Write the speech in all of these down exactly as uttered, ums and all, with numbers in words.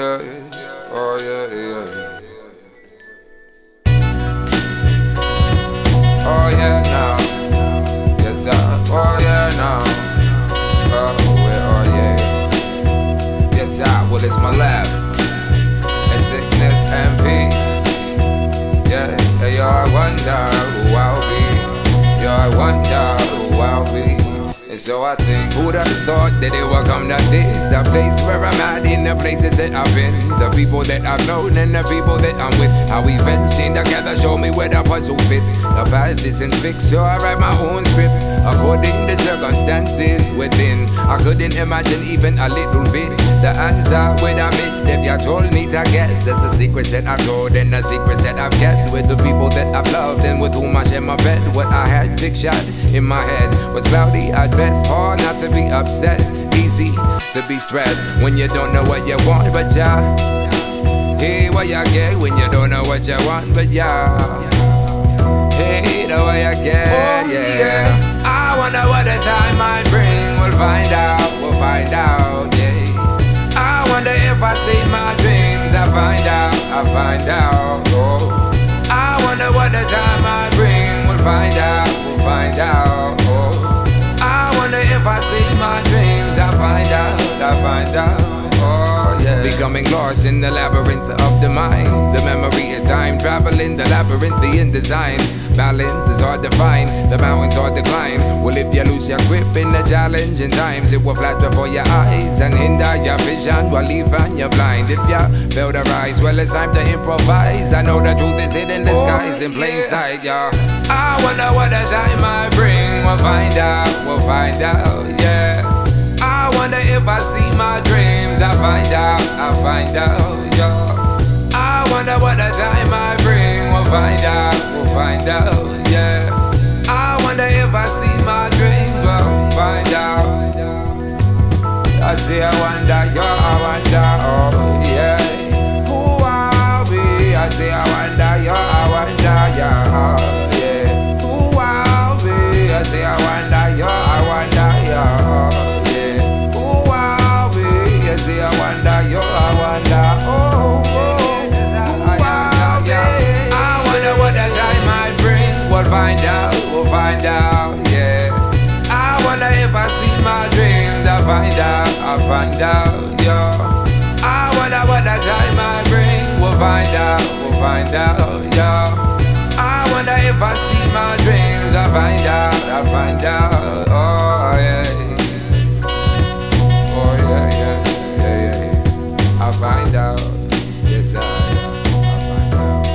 yeah, yeah. Oh yeah, yeah, yeah. Oh yeah, now. Yes, I. Oh yeah, now. Oh yeah, oh yeah. Yes, I. Well, it's my laugh. It's sickness and peace. Yeah, yeah, yeah. I wonder who I'll be. Yeah, I wonder who I'll be. And so I think, who'd have thought that it would come to this? The place where I'm at, in the places that I've been, the people that I've known and the people that I'm with. How we fencing together, show me where the puzzle fits. The path isn't fixed, so I write my own script according to circumstances within. I couldn't imagine even a little bit the answer with a misstep. You told me to guess. That's the secrets that I've told and the secrets that I've kept with the people that I've loved and with whom I share my bed. What I had pictured in my head was cloudy at best. Hard not to be upset, easy to be stressed when you don't know what you want, but yeah. Hey, what you get when you don't know what you want, but yeah. Hey, the way I get, oh, yeah. yeah. I wonder what the time might bring. We'll find out, we'll find out, yeah. I wonder if I see my dreams. I find out, I find out, oh. I wonder what the time might bring. We'll find out, we'll find out, oh. I wonder if I see my dreams. I find out, I find out, oh yeah. Becoming lost in the labyrinth of the mind. The memory of time traveling, the labyrinthian design. Balance is hard to find, the mountains hard to climb. Well, if you lose your grip in the challenging times, it will flash before your eyes and hinder your vision while leaving you blind. If you fail to rise, well, it's time to improvise. I know the truth is hidden, disguised in plain sight, yeah. I wonder what the time might bring. We'll find out, we'll find out, yeah. I wonder if I see my dreams. I find out, I find out, yeah. I wonder what the time might bring. We'll find out, we'll find out, yeah. I wonder if I see my dreams. We'll find out. I say I wonder, yeah, I wonder, oh yeah. Who I'll be? I say I wonder, yeah, I wonder, yeah, oh, yeah. Who I'll be? I say I wonder, yeah, I wonder, yeah, oh, yeah. Who I'll be? I say I wonder, yeah, I wonder, oh, oh. Who I'll be? I wonder what the time might bring. We'll find out, we'll find out, yeah. I wonder if I see my dreams. I find out, I find out, yeah. I wonder what the time might bring. We'll find out, we'll find out, yeah. I wonder if I see my dreams. I find out, I find out, oh yeah. Oh yeah, yeah, yeah, yeah. I find out, yes I, yeah. I find out.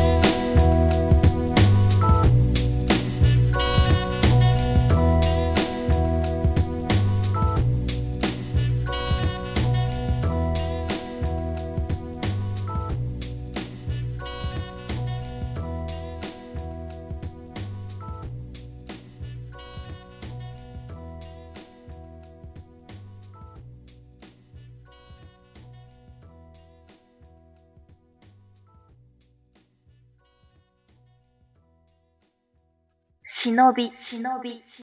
Shinobi, Shinobi.